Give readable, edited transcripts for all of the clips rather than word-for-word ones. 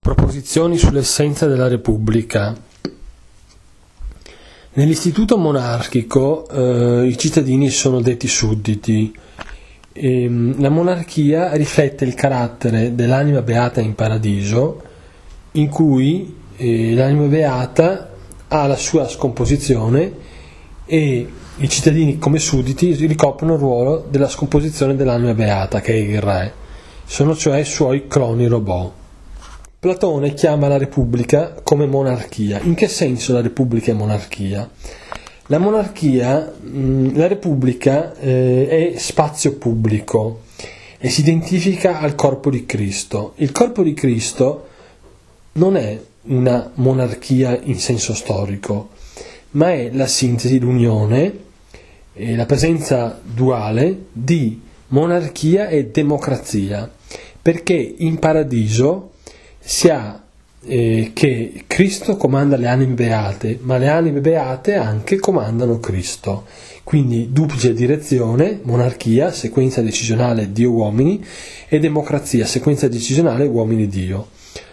Proposizioni sull'essenza della Repubblica. Nell'istituto monarchico i cittadini sono detti sudditi. La monarchia riflette il carattere dell'anima beata in paradiso, in cui l'anima beata ha la sua scomposizione e i cittadini come sudditi ricoprono il ruolo della scomposizione dell'anima beata, che è il re. Sono cioè suoi cloni robot. Platone chiama la Repubblica come monarchia. In che senso la Repubblica è monarchia? La Repubblica è spazio pubblico e si identifica al corpo di Cristo. Il corpo di Cristo non è una monarchia in senso storico, ma è la sintesi, l'unione e la presenza duale di monarchia e democrazia, perché in paradiso si ha che Cristo comanda le anime beate, ma le anime beate anche comandano Cristo. Quindi duplice direzione: monarchia, sequenza decisionale Dio-uomini, e democrazia, sequenza decisionale uomini-Dio.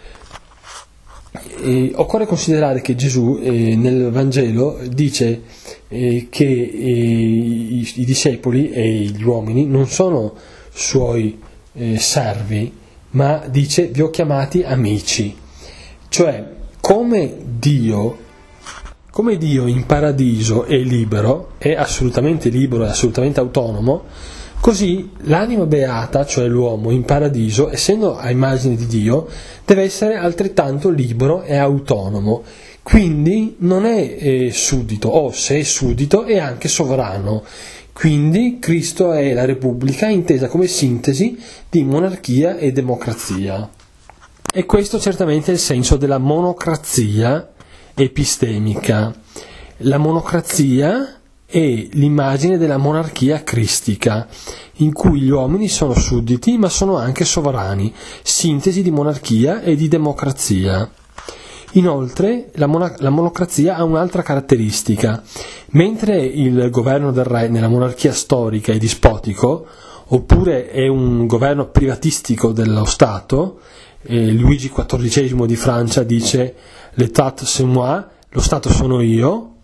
Occorre considerare che Gesù nel Vangelo dice che i discepoli e gli uomini non sono suoi servi, ma dice: vi ho chiamati amici. Cioè, come Dio in paradiso è libero, è assolutamente libero e assolutamente autonomo, così l'anima beata, cioè l'uomo in paradiso, essendo a immagine di Dio, deve essere altrettanto libero e autonomo. Quindi non è suddito, o se è suddito è anche sovrano. Quindi Cristo è la Repubblica intesa come sintesi di monarchia e democrazia. E questo certamente è il senso della monocrazia epistemica. La monocrazia è l'immagine della monarchia cristica, in cui gli uomini sono sudditi ma sono anche sovrani, sintesi di monarchia e di democrazia. Inoltre la monocrazia ha un'altra caratteristica: mentre il governo del re nella monarchia storica è dispotico, oppure è un governo privatistico dello Stato, Luigi XIV di Francia dice «L'État c'est moi», lo Stato sono io,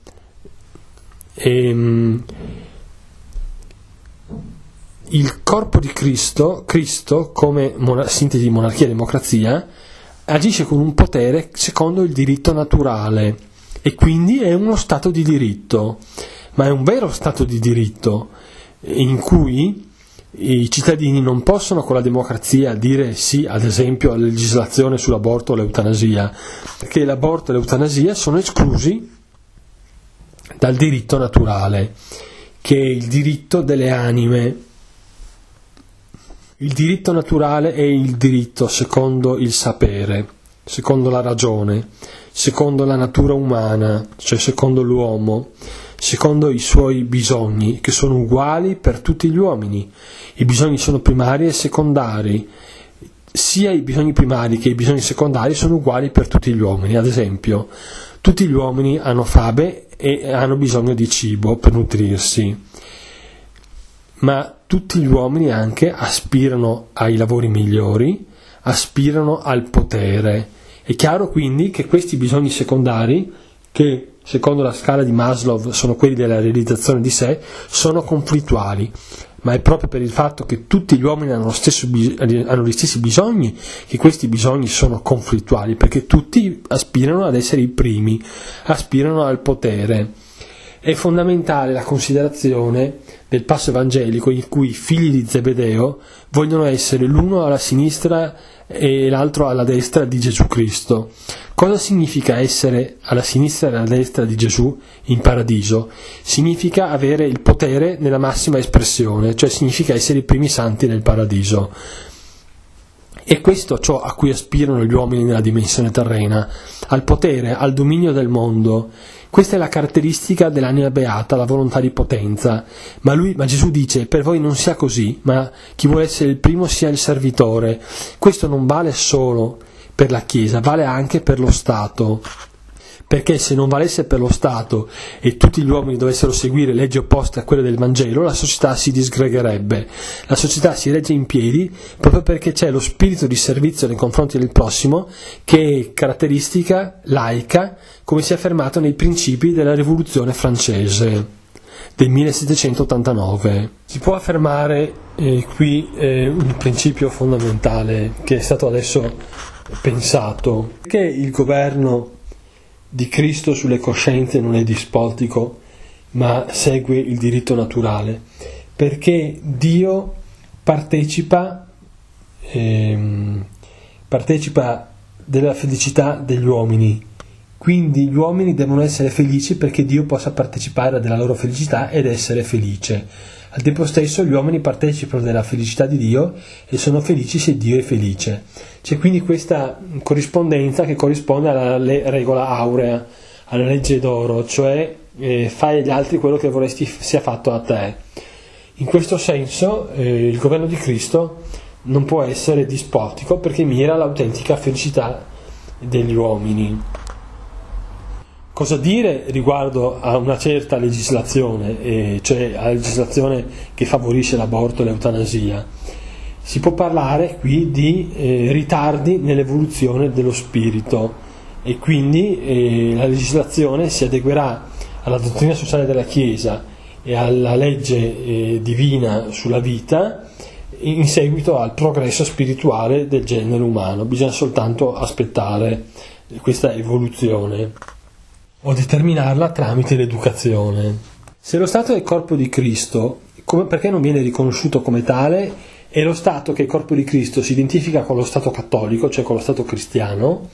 il corpo di Cristo come sintesi di monarchia e democrazia, agisce con un potere secondo il diritto naturale e quindi è uno stato di diritto, ma è un vero stato di diritto in cui i cittadini non possono con la democrazia dire sì, ad esempio, alla legislazione sull'aborto o l'eutanasia, perché l'aborto e l'eutanasia sono esclusi dal diritto naturale, che è il diritto delle anime. Il diritto naturale è il diritto secondo il sapere, secondo la ragione, secondo la natura umana, cioè secondo l'uomo, secondo i suoi bisogni, che sono uguali per tutti gli uomini. I bisogni sono primari e secondari. Sia i bisogni primari che i bisogni secondari sono uguali per tutti gli uomini. Ad esempio, tutti gli uomini hanno fame e hanno bisogno di cibo per nutrirsi, ma tutti gli uomini anche aspirano ai lavori migliori, aspirano al potere. È chiaro quindi che questi bisogni secondari, che secondo la scala di Maslow sono quelli della realizzazione di sé, sono conflittuali, ma è proprio per il fatto che tutti gli uomini hanno gli stessi bisogni che questi bisogni sono conflittuali, perché tutti aspirano ad essere i primi, aspirano al potere. È fondamentale la considerazione del passo evangelico in cui i figli di Zebedeo vogliono essere l'uno alla sinistra e l'altro alla destra di Gesù Cristo. Cosa significa essere alla sinistra e alla destra di Gesù in paradiso? Significa avere il potere nella massima espressione, cioè significa essere i primi santi nel paradiso. E questo è ciò a cui aspirano gli uomini nella dimensione terrena, al potere, al dominio del mondo. Questa è la caratteristica dell'anima beata, la volontà di potenza. Ma Gesù dice: per voi non sia così, ma chi vuole essere il primo sia il servitore. Questo non vale solo per la Chiesa, vale anche per lo Stato. perché se non valesse per lo Stato e tutti gli uomini dovessero seguire leggi opposte a quelle del Vangelo, la società si disgregherebbe. La società si regge in piedi proprio perché c'è lo spirito di servizio nei confronti del prossimo, che è caratteristica laica, come si è affermato nei principi della Rivoluzione francese del 1789. Si può affermare qui un principio fondamentale che è stato adesso pensato, che il governo di Cristo sulle coscienze non è dispotico, ma segue il diritto naturale, perché Dio partecipa della felicità degli uomini. Quindi gli uomini devono essere felici perché Dio possa partecipare della loro felicità ed essere felice. Al tempo stesso gli uomini partecipano della felicità di Dio e sono felici se Dio è felice. C'è quindi questa corrispondenza che corrisponde alla regola aurea, alla legge d'oro, cioè fai agli altri quello che vorresti sia fatto a te. In questo senso il governo di Cristo non può essere dispotico perché mira all'autentica felicità degli uomini. Cosa dire riguardo a una certa legislazione, cioè alla legislazione che favorisce l'aborto e l'eutanasia? Si può parlare qui di ritardi nell'evoluzione dello spirito e quindi la legislazione si adeguerà alla dottrina sociale della Chiesa e alla legge divina sulla vita in seguito al progresso spirituale del genere umano. Bisogna soltanto aspettare questa evoluzione o determinarla tramite l'educazione. Se lo Stato è il corpo di Cristo, perché non viene riconosciuto come tale? E lo Stato, che è il corpo di Cristo, si identifica con lo Stato cattolico, cioè con lo Stato cristiano?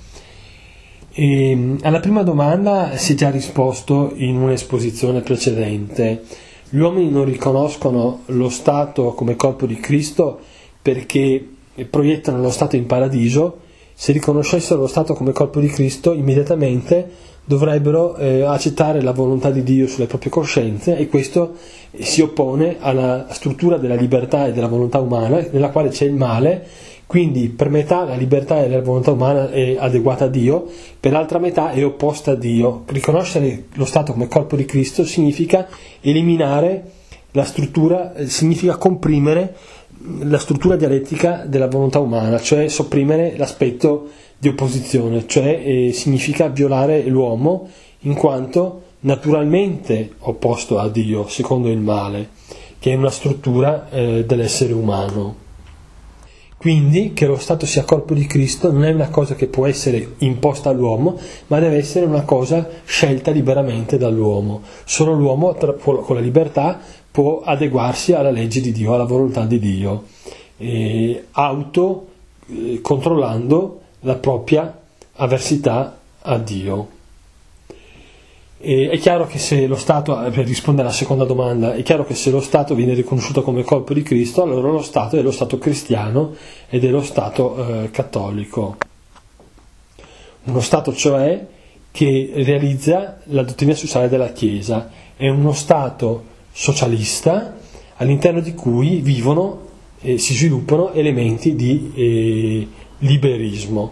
E alla prima domanda si è già risposto in un'esposizione precedente. Gli uomini non riconoscono lo Stato come corpo di Cristo perché proiettano lo Stato in paradiso. Se riconoscessero lo Stato come corpo di Cristo, immediatamente dovrebbero accettare la volontà di Dio sulle proprie coscienze, e questo si oppone alla struttura della libertà e della volontà umana, nella quale c'è il male. Quindi per metà la libertà e la volontà umana è adeguata a Dio, per l'altra metà è opposta a Dio. Riconoscere lo Stato come corpo di Cristo significa eliminare la struttura, significa comprimere la struttura dialettica della volontà umana, cioè sopprimere l'aspetto di opposizione, cioè significa violare l'uomo in quanto naturalmente opposto a Dio, secondo il male, che è una struttura dell'essere umano. Quindi che lo Stato sia corpo di Cristo non è una cosa che può essere imposta all'uomo, ma deve essere una cosa scelta liberamente dall'uomo. Solo l'uomo con la libertà può adeguarsi alla legge di Dio, alla volontà di Dio, controllando la propria avversità a Dio. È chiaro che se lo Stato, per rispondere alla seconda domanda, è chiaro che se lo Stato viene riconosciuto come corpo di Cristo, allora lo Stato è lo Stato cristiano ed è lo Stato cattolico. Uno Stato cioè che realizza la dottrina sociale della Chiesa, è uno Stato socialista all'interno di cui vivono e si sviluppano elementi di liberismo.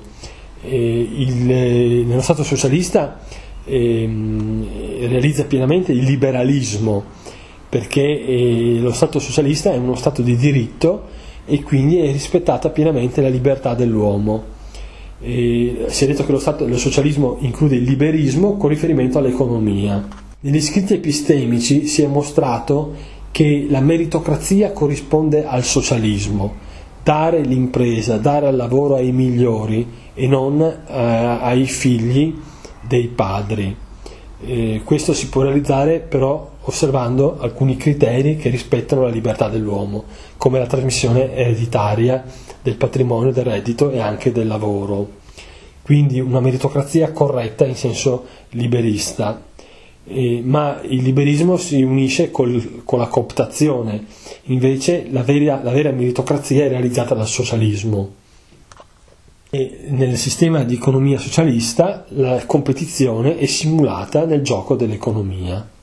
Nello Stato socialista realizza pienamente il liberalismo, perché lo Stato socialista è uno Stato di diritto e quindi è rispettata pienamente la libertà dell'uomo. Si è detto che lo socialismo include il liberismo con riferimento all'economia. Negli scritti epistemici si è mostrato che la meritocrazia corrisponde al socialismo, dare l'impresa, dare al lavoro ai migliori e non ai figli dei padri. Questo si può realizzare però osservando alcuni criteri che rispettano la libertà dell'uomo, come la trasmissione ereditaria del patrimonio, del reddito e anche del lavoro. Quindi una meritocrazia corretta in senso liberista, ma il liberismo si unisce con la cooptazione, invece la vera meritocrazia è realizzata dal socialismo. E nel sistema di economia socialista la competizione è simulata nel gioco dell'economia.